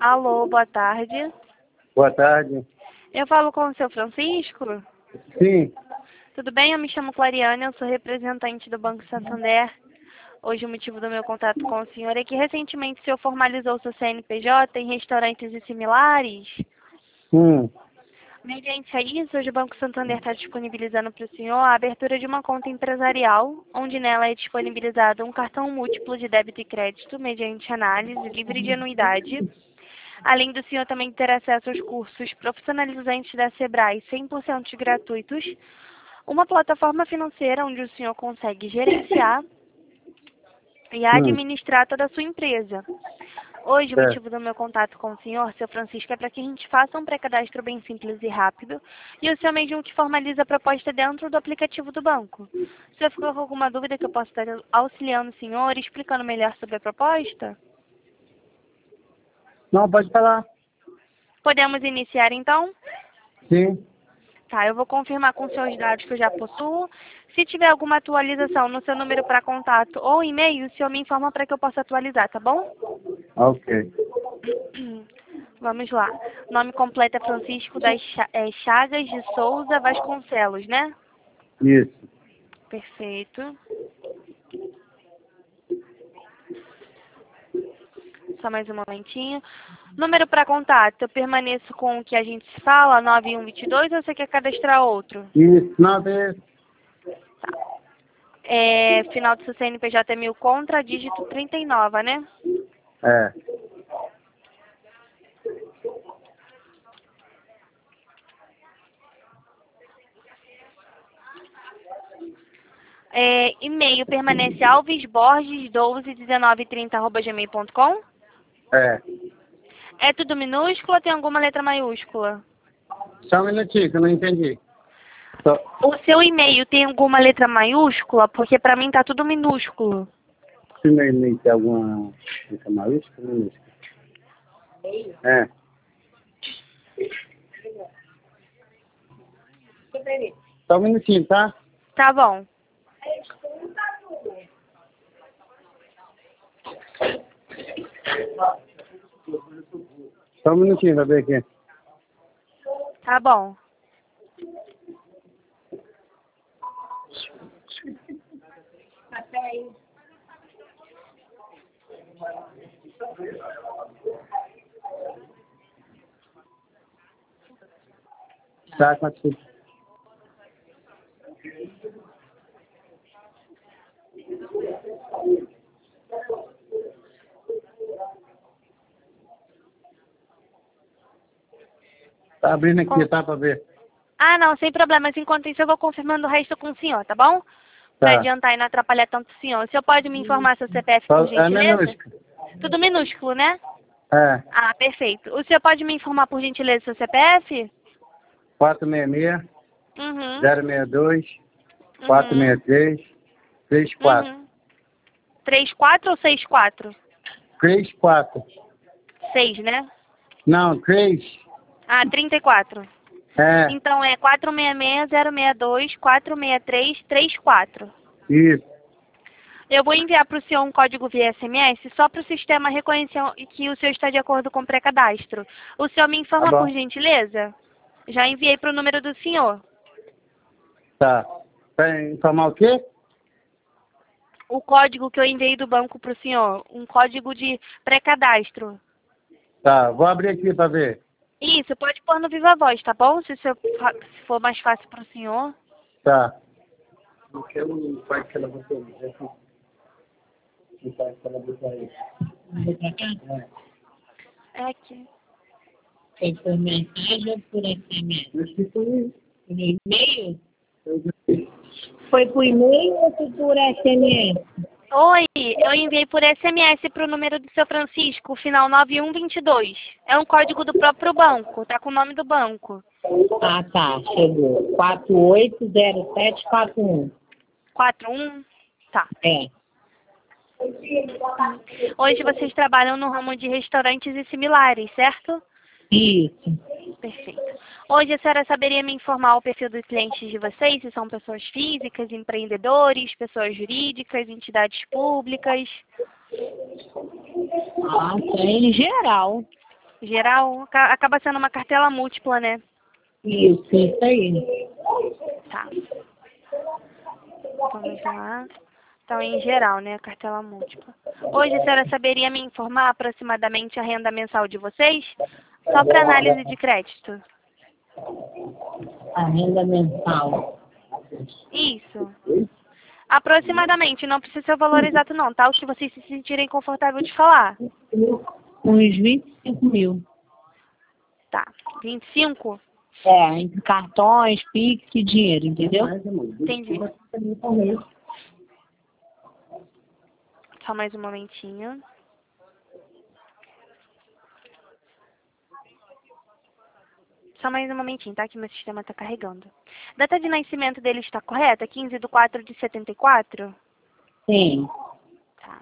Alô, boa tarde. Boa tarde. Eu falo com o seu Francisco? Sim. Tudo bem? Eu me chamo Clariane, eu sou representante do Banco Santander. Hoje o motivo do meu contato com o senhor é que recentemente o senhor formalizou seu CNPJ em restaurantes e similares. Mediante a isso, hoje o Banco Santander está disponibilizando para o senhor a abertura de uma conta empresarial, onde nela é disponibilizado um cartão múltiplo de débito e crédito, mediante análise livre de anuidade. Além do senhor também ter acesso aos cursos profissionalizantes da Sebrae 100% gratuitos, uma plataforma financeira onde o senhor consegue gerenciar e administrar toda a sua empresa. Hoje, o motivo do meu contato com o senhor, seu Francisco, é para que a gente faça um pré-cadastro bem simples e rápido e o senhor mesmo que formaliza a proposta dentro do aplicativo do banco. Se o senhor ficou com alguma dúvida que eu possa estar auxiliando o senhor, explicando melhor sobre a proposta? Não, pode falar. Podemos iniciar, então? Sim. Tá, eu vou confirmar com os seus dados que eu já possuo. Se tiver alguma atualização no seu número para contato ou e-mail, o senhor me informa para que eu possa atualizar, tá bom? Ok. Vamos lá. Nome completo é Francisco das Chagas de Souza Vasconcelos, né? Isso. Perfeito. Só mais um momentinho. Número para contato, eu permaneço com o que a gente se fala, 9122, ou você quer cadastrar outro? Isso, não, é... Final do seu CNPJ é 1000 contra, dígito 39, né? É. E-mail permanece alvesborges121930@gmail.com. É. É tudo minúsculo ou tem alguma letra maiúscula? Só um minutinho, que eu não entendi. Só... O seu e-mail tem alguma letra maiúscula? Porque pra mim tá tudo minúsculo. Se meu e-mail tem alguma... maiúscula, minúscula. É. Só um minutinho, tá? Tá bom. Só um minutinho, pra ver aqui. Tá bom. Tá, com a sua... Tá abrindo aqui, tá? Pra ver. Ah, não, sem problemas. Enquanto isso, eu vou confirmando o resto com o senhor, tá bom? Pra Tá. adiantar e não atrapalhar tanto o senhor. O senhor pode me informar seu CPF, por É gentileza? minúsculo. Tudo minúsculo, né? É. Ah, perfeito. O senhor pode me informar, por gentileza, seu CPF? 466 Uhum. 062 463 34. Uhum. 34 ou 64? 34. 6, né? Não, 3. Ah, 34. É. Então é 466-062-463-34. Isso. Eu vou enviar para o senhor um código via SMS só para o sistema reconhecer que o senhor está de acordo com o pré-cadastro. O senhor me informa, Tá bom. por gentileza? Já enviei para o número do senhor. Tá. Pra informar o quê? O código que eu enviei do banco para o senhor. Um código de pré-cadastro. Tá, vou abrir aqui pra ver. Isso, pode pôr no Viva Voz, tá bom? Se for mais fácil para o senhor. Tá. Não quero o pai que ela vai fazer. O pai que ela vai fazer. É aqui. Foi por mensagem ou por SMS? Por e-mail? Foi por e-mail ou foi por SMS? Oi, eu enviei por SMS para o número do seu Francisco, final 9122. É um código do próprio banco, tá com o nome do banco. Ah, tá, chegou. 480741. 41? Tá. É. Hoje vocês trabalham no ramo de restaurantes e similares, certo? Isso. Perfeito. Hoje a senhora saberia me informar o perfil dos clientes de vocês, se são pessoas físicas, empreendedores, pessoas jurídicas, entidades públicas? Ah, tá em geral. Geral, acaba sendo uma cartela múltipla, né? Isso aí. Tá. Vamos lá. Então, em geral, né? Cartela múltipla. Hoje, a senhora saberia me informar aproximadamente a renda mensal de vocês? Só para análise de crédito. A renda mensal. Isso. Aproximadamente, não precisa ser o valor exato não, tá? O que vocês se sentirem confortável de falar. Uns 25 mil. Tá. 25? Entre cartões, Pix e dinheiro, entendeu? Entendi. Só mais um momentinho. Só mais um momentinho, tá? Que meu sistema tá carregando. Data de nascimento dele está correta? 15/4/74? Sim. Tá.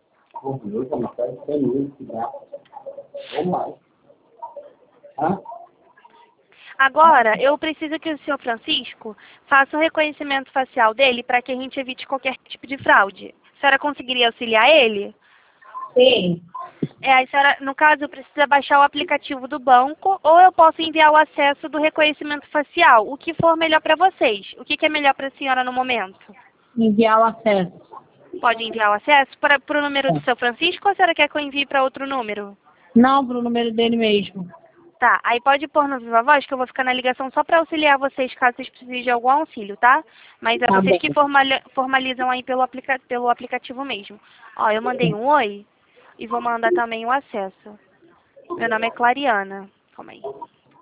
Agora, eu preciso que o senhor Francisco faça o reconhecimento facial dele para que a gente evite qualquer tipo de fraude. A senhora conseguiria auxiliar ele? Sim. A senhora, no caso, precisa baixar o aplicativo do banco ou eu posso enviar o acesso do reconhecimento facial, o que for melhor para vocês. O que é melhor para a senhora no momento? Enviar o acesso. Pode enviar o acesso para o número do seu Francisco ou a senhora quer que eu envie para outro número? Não, pro número dele mesmo. Tá, aí pode pôr no Viva Voz que eu vou ficar na ligação só para auxiliar vocês caso vocês precisem de algum auxílio, tá? Mas é Tá vocês bem. que formalizam aí pelo aplicativo mesmo. Ó, eu mandei um oi e vou mandar também o acesso. Meu nome é Clariana. Calma aí.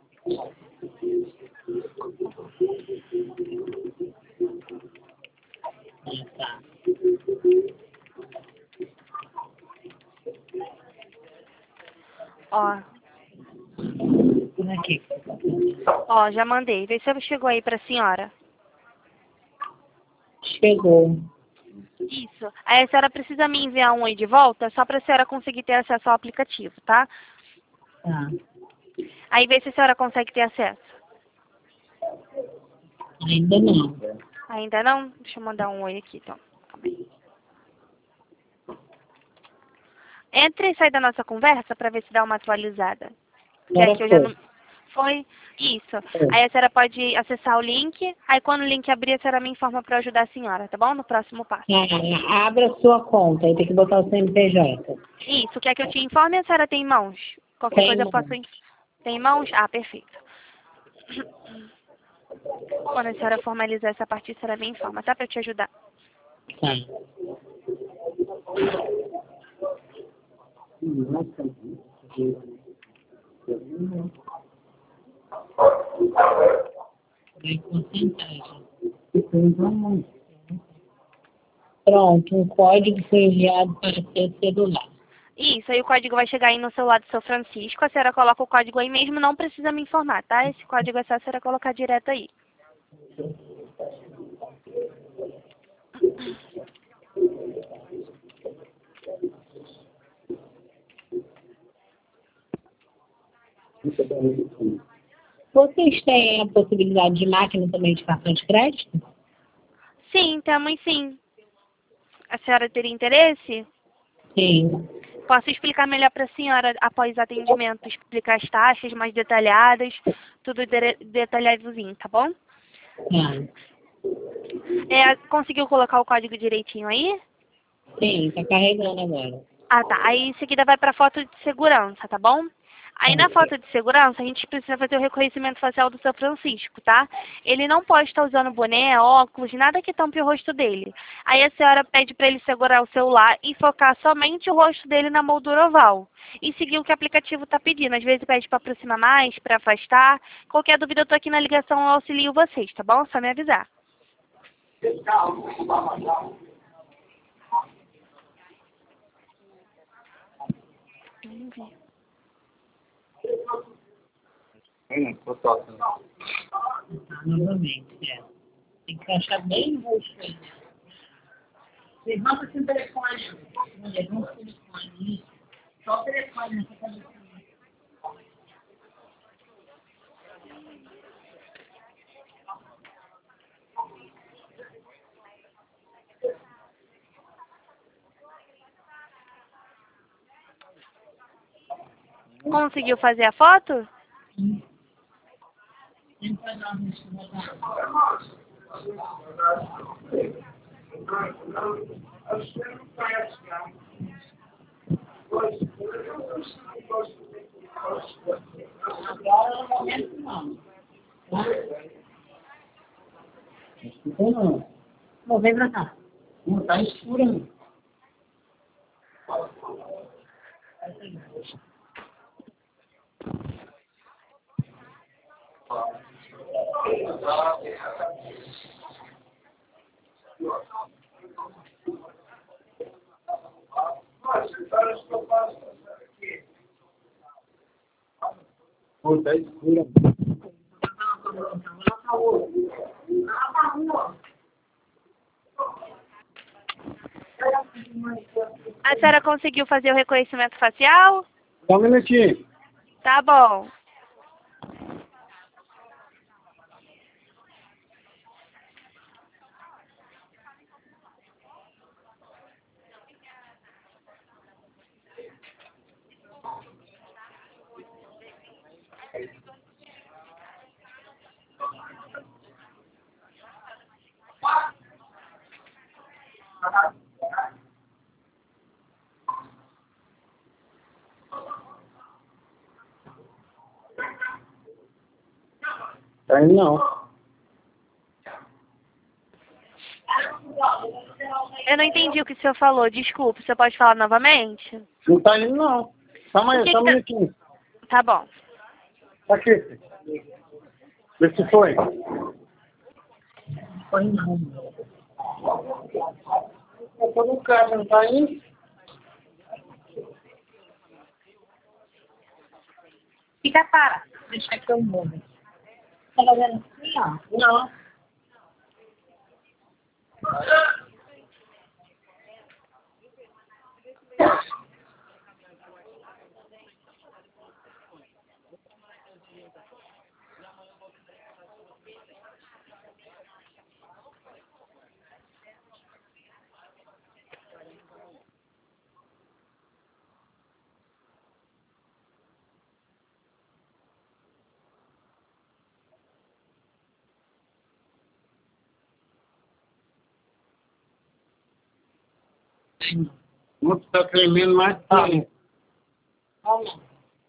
Tá. Ó, Por aqui. ó, já mandei. Vê se chegou aí pra senhora. Chegou. Isso. Aí a senhora precisa me enviar um oi de volta só pra senhora conseguir ter acesso ao aplicativo, tá? Tá. Aí vê se a senhora consegue ter acesso. Ainda não. Ainda não? Deixa eu mandar um oi aqui, então. Calma aí. Entra e sai da nossa conversa pra ver se dá uma atualizada. Que Agora aqui eu já foi. não... Foi? Isso. Aí a senhora pode acessar o link. Aí quando o link abrir, a senhora me informa pra ajudar a senhora, tá bom? No próximo passo. Abra a sua conta, aí tem que botar o CNPJ. Isso. Quer que eu te informe ou a senhora tem em mãos? Qualquer Tem coisa eu mãos. posso... Tem em mãos? Ah, perfeito. Quando a senhora formalizar essa parte, a senhora me informa, tá? Pra eu te ajudar. Tá. Vai porcentagem. Pronto, um código foi enviado para seu celular. Isso, aí o código vai chegar aí no celular do seu Francisco. A senhora coloca o código aí mesmo, não precisa me informar, tá? Esse código é só a senhora colocar direto aí. Vocês têm a possibilidade de máquina também de cartão de crédito? Sim, temos sim. A senhora teria interesse? Sim. Posso explicar melhor para a senhora após o atendimento, explicar as taxas mais detalhadas, tudo detalhadozinho, tá bom? Conseguiu colocar o código direitinho aí? Sim, tá carregando agora. Ah, tá. Aí em seguida vai para foto de segurança, tá bom? Aí na foto de segurança a gente precisa fazer o reconhecimento facial do seu Francisco, tá? Ele não pode estar usando boné, óculos, nada que tampe o rosto dele. Aí a senhora pede para ele segurar o celular e focar somente o rosto dele na moldura oval. E seguir o que o aplicativo está pedindo. Às vezes pede para aproximar mais, para afastar. Qualquer dúvida eu tô aqui na ligação, eu auxilio vocês, tá bom? Só me avisar. Vamos ver. Novamente, Tem que achar bem o rosto aí. Levanta seu telefone. Levanta o telefone. Só o telefone nessa cabeça. Conseguiu fazer a foto? Agora no momento não. Não. Vou vem pra cá. Não tá escuro. Pô, tá escuro. A senhora conseguiu fazer o reconhecimento facial? Só um minutinho. Tá bom. Tá indo não. Eu não entendi o que o senhor falou. Desculpe, você pode falar novamente? Não tá indo não. Calma O aí, que só um que tá- minutinho. Tá bom. Tá aqui. Vê se foi. Foi não. Eu tô no carro, não tá indo? Fica para. Deixa que eu mudo. Tá fazendo assim, ó? Não. Muito tá tremendo mais tarde. Vamos.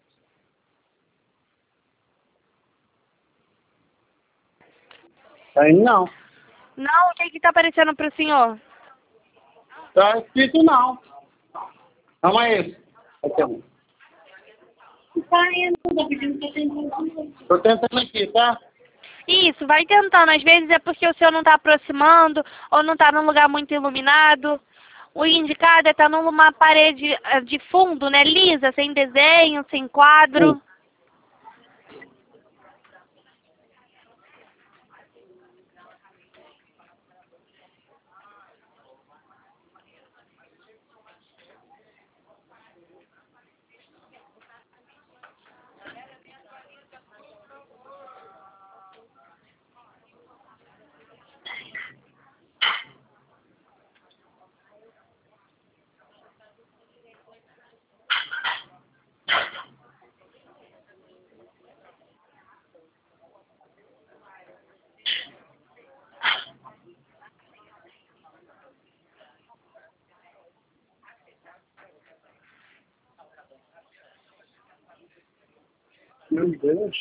Tá indo não. Não, o que que tá aparecendo pro senhor? Tá escrito não. Calma aí. Aqui, ó. Tá indo, tá pedindo que eu tenho. Tô tentando aqui, tá? Isso, vai tentando. Às vezes é porque o senhor não tá aproximando ou não tá num lugar muito iluminado. O indicado é estar numa parede de fundo, né? Lisa, sem desenho, sem quadro. Sim. Meu Deus.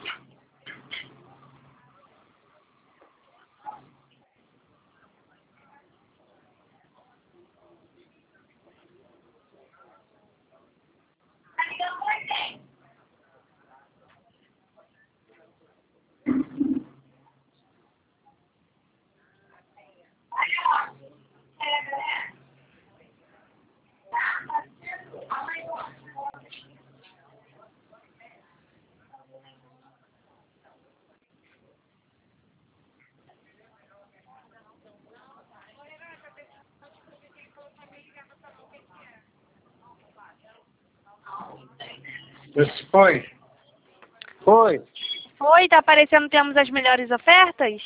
Esse foi? Foi. Foi, tá aparecendo temos as melhores ofertas?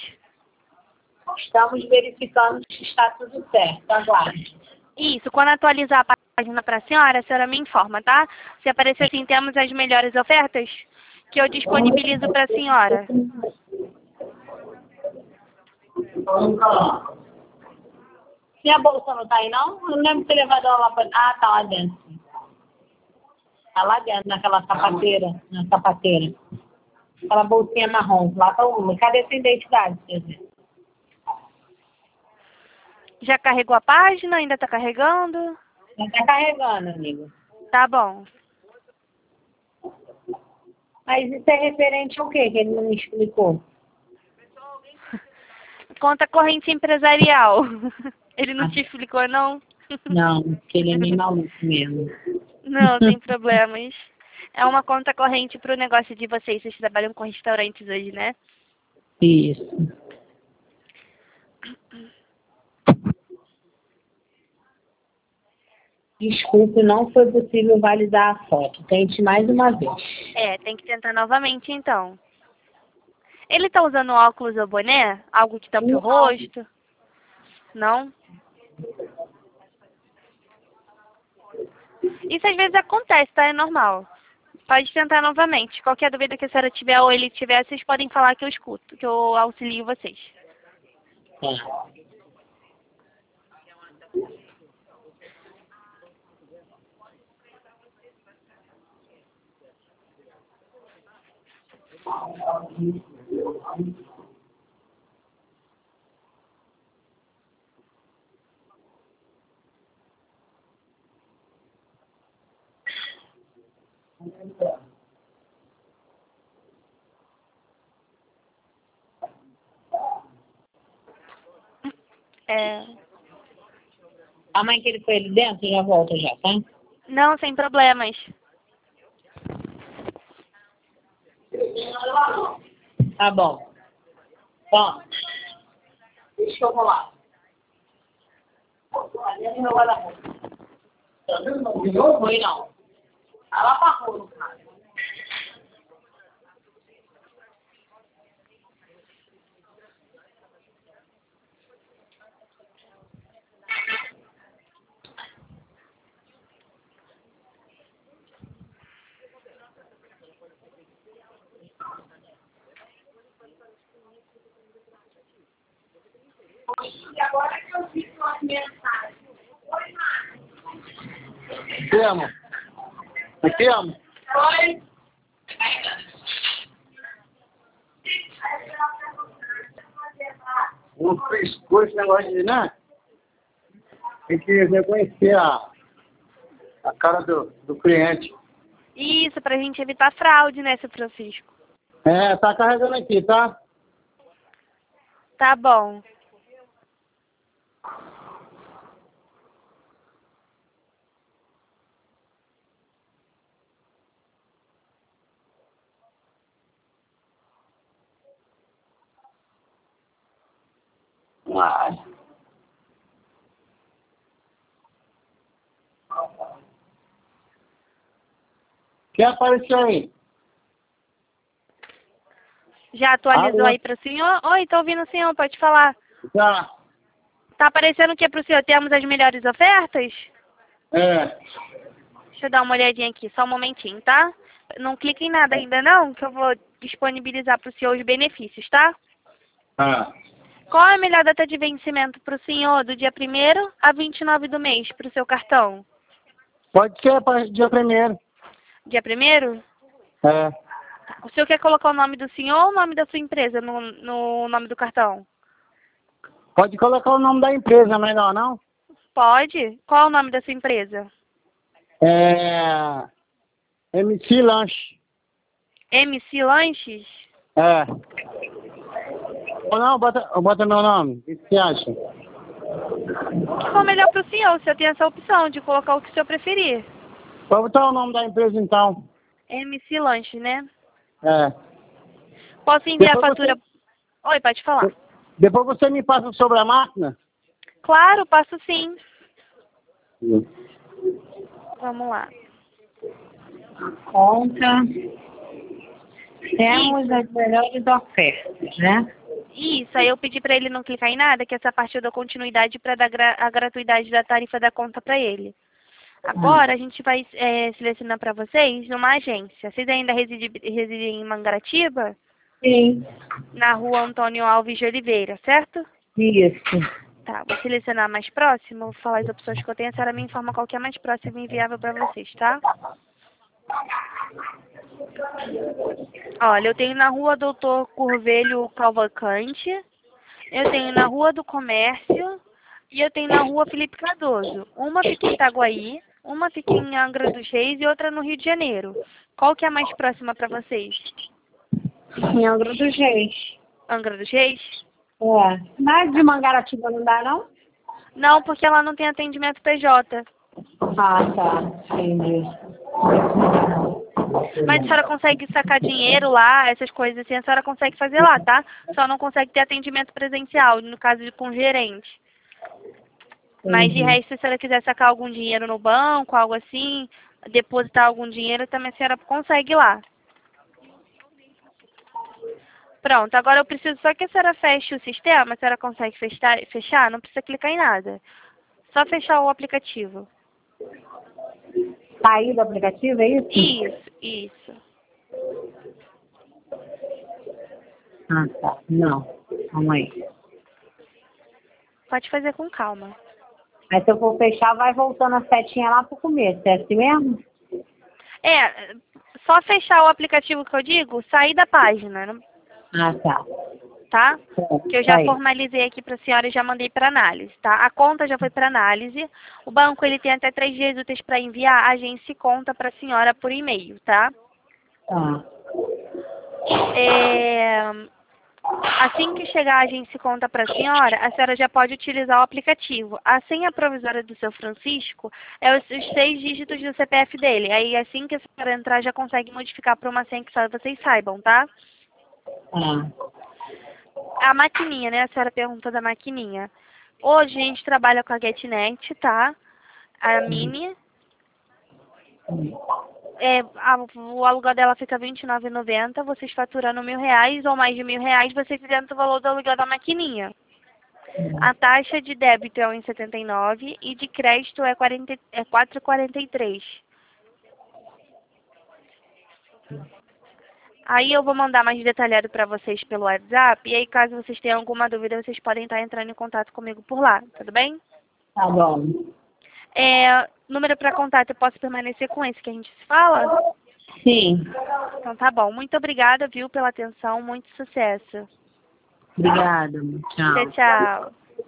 Estamos verificando se está tudo certo. Aguarde. Isso, quando atualizar a página para a senhora me informa, tá? Se aparecer assim, temos as melhores ofertas, que eu disponibilizo para a senhora. E a bolsa não tá aí, não? Eu não lembro de ter levado ela lá pra... Ah, tá lá dentro. Tá lá dentro, naquela sapateira. Na sapateira. Aquela bolsinha marrom. Lá tá uma. Cadê essa identidade, quer dizer? Já carregou a página? Ainda tá carregando? Já tá carregando, amigo. Tá bom. Mas isso é referente ao quê que ele não me explicou? Conta corrente empresarial. Ele não te explicou, não? Não, porque ele é meio maluco mesmo. Não, sem problemas. É uma conta corrente para o negócio de vocês. Vocês trabalham com restaurantes hoje, né? Isso. Desculpe, não foi possível validar a foto. Tente mais uma vez. É, tem que tentar novamente, então. Ele tá usando óculos ou boné? Algo que tampa o rosto? Não? Isso às vezes acontece, tá? É normal. Pode tentar novamente. Qualquer dúvida que a senhora tiver ou ele tiver, vocês podem falar que eu escuto, que eu auxilio vocês. Tá. É... A mãe que ele foi ali dentro já volta já, tá? Não, sem problemas. Tá bom. Bom. Deixa eu rolar. Ali é meu guarda-roupa. Não foi, não. Tá lá pra rua, cara. E agora que eu vi suas mensagens. Oi, Márcio. Aqui, amor. Aqui, amor. Oi. Não frescou esse negócio de, né? Tem que reconhecer a cara do cliente. Isso, pra gente evitar fraude, né, seu Francisco? É, tá carregando aqui, tá? Tá bom. Ai. Quem apareceu aí? Já atualizou Alô? aí pro senhor? Oi, tô ouvindo o senhor, pode falar. Já. Tá aparecendo o que pro senhor? Temos as melhores ofertas? É. Deixa eu dar uma olhadinha aqui, só um momentinho, tá? Não clique em nada ainda não, que eu vou disponibilizar pro senhor os benefícios, tá? Ah. Qual é a melhor data de vencimento pro senhor? Do dia 1º a 29 do mês, pro seu cartão? Pode ser para dia 1º. Dia 1º? É. O senhor quer colocar o nome do senhor ou o nome da sua empresa no nome do cartão? Pode colocar o nome da empresa, melhor não? Pode. Qual é o nome da sua empresa? É. MC Lanche. MC Lanches? É. Ou não, bota meu nome. O que você acha? O que for melhor pro senhor? O senhor tem essa opção de colocar o que o senhor preferir. Pode botar o nome da empresa então. MC Lanches, né? É. Posso enviar a Depois fatura... Oi, pode falar. Depois você me passa sobre a máquina? Claro, passo sim. Vamos lá. Conta. Temos as melhores ofertas, né? Isso, aí eu pedi pra ele não clicar em nada, que essa parte eu dou continuidade pra dar a gratuidade da tarifa da conta pra ele. Agora a gente vai selecionar para vocês numa agência. Vocês ainda residem em Mangaratiba? Sim. Na rua Antônio Alves de Oliveira, certo? Isso. Tá, vou selecionar a mais próxima, vou falar as opções que eu tenho, a senhora me informa qual que é a mais próxima e enviável para vocês, tá? Olha, eu tenho na rua Doutor Curvelho Cavalcante, eu tenho na Rua do Comércio e eu tenho na Rua Felipe Cardoso. Uma fica em Itaguaí, uma fica em Angra dos Reis e outra no Rio de Janeiro. Qual que é a mais próxima para vocês? Em Angra dos Reis. Angra dos Reis? É. Mas de Mangaratiba não dá, não? Não, porque ela não tem atendimento PJ. Ah, tá. Entendi. Mas a senhora consegue sacar dinheiro lá, essas coisas assim, a senhora consegue fazer lá, tá? Só não consegue ter atendimento presencial, no caso de com gerente. Mas de resto, se a senhora quiser sacar algum dinheiro no banco, algo assim, depositar algum dinheiro, também a senhora consegue lá. Pronto, agora eu preciso só que a senhora feche o sistema, a senhora consegue fechar? Não precisa clicar em nada. Só fechar o aplicativo. Sair do aplicativo, é isso? Isso. Ah, tá. Não. Calma aí. Pode fazer com calma. Aí se eu for fechar, vai voltando a setinha lá pro começo. É assim mesmo? É, só fechar o aplicativo que eu digo, sair da página, Ah, tá. tá? Que eu já Aí. formalizei aqui para a senhora e já mandei para análise, tá? A conta já foi para análise. O banco ele tem até 3 dias úteis para enviar. A agência conta para a senhora por e-mail, tá? Tá. Assim que chegar a agência conta para a senhora já pode utilizar o aplicativo. A senha provisória do seu Francisco é os 6 dígitos do CPF dele. Aí assim que a senhora entrar já consegue modificar para uma senha que só vocês saibam, tá? A maquininha, né? A senhora perguntou da maquininha. Hoje a gente trabalha com a GetNet, tá? A Mini. O aluguel dela fica R$ 29,90. Vocês faturando R$ 1.000 ou mais de R$ 1.000, vocês isenta o valor do aluguel da maquininha. A taxa de débito é R$ 1,79 e de crédito é R$ 4,43. Aí eu vou mandar mais detalhado para vocês pelo WhatsApp. E aí, caso vocês tenham alguma dúvida, vocês podem estar entrando em contato comigo por lá. Tudo bem? Tá bom. Número para contato, eu posso permanecer com esse que a gente se fala? Sim. Então tá bom. Muito obrigada, viu, pela atenção. Muito sucesso. Obrigada. Tchau. Tchau.